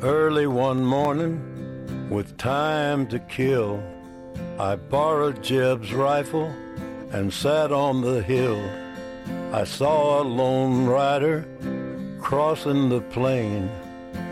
Early one morning, with time to kill, I borrowed Jeb's rifle and sat on the hill. I saw a lone rider crossing the plain.